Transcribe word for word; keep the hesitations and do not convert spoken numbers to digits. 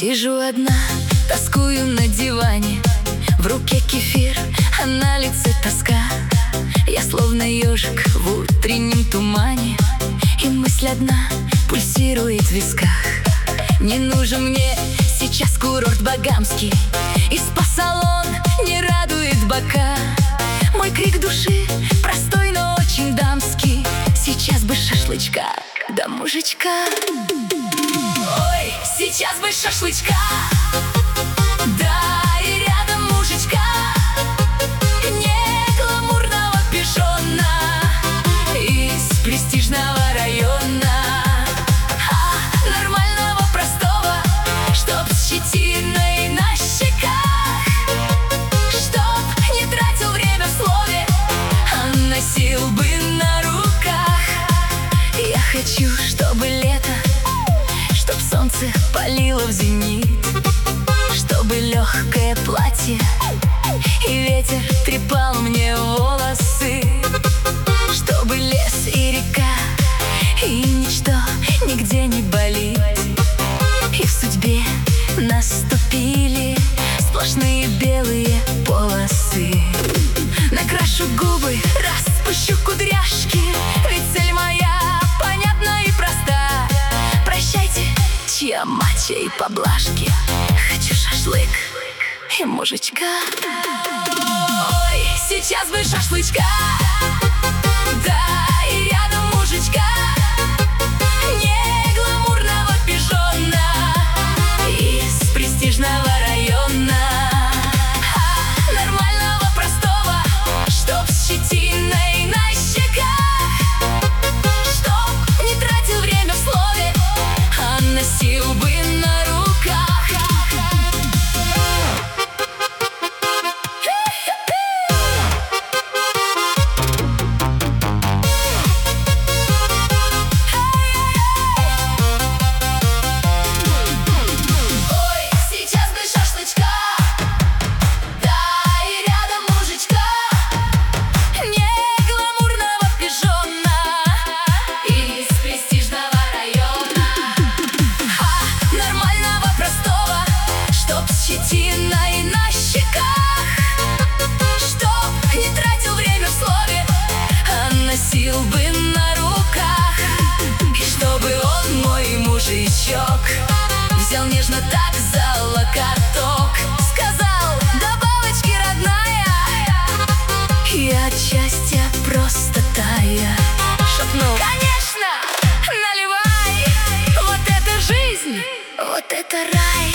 Сижу одна, тоскую на диване, в руке кефир, а на лице тоска. Я словно ежик в утреннем тумане, и мысль одна пульсирует в висках. Не нужен мне сейчас курорт багамский, и спа-салон не радует бока. Мой крик души простой, но очень дамский: сейчас бы шашлычка, да мужичка. Ой, сейчас бы шашлычка, да и рядом мужичка, не гламурного пижона из престижного района, а нормального, простого, чтоб с щетиной на щеках, чтоб не тратил время в слове, а носил бы на руках. Я хочу, чтобы лето, чтоб солнце палило в зенит, чтобы легкое платье и ветер трепал мне волосы, чтобы лес и река и ничто нигде не болит, и в судьбе наступили сплошные белые полосы. Накрашу губы, распущу кудряшки, ведь цель моя понятна и проста. Прощайте, чья мать и поблажки, хочу шашлык и мужичка. Ой, сейчас бы шашлычка, да и рядом мужичка, не гламурного пижона из престижного района, а нормального, простого, чтоб с щетиной на щеках, чтоб не тратил время в слове, а носил бы на руках. Щетиной на щеках, чтоб не тратил время в слове, а носил бы на руках. И чтобы он, мой мужичок, взял нежно так за локоток, сказал: добавочки, родная, я от счастья просто тая. Шепнул: конечно, наливай, вот это жизнь, вот это рай.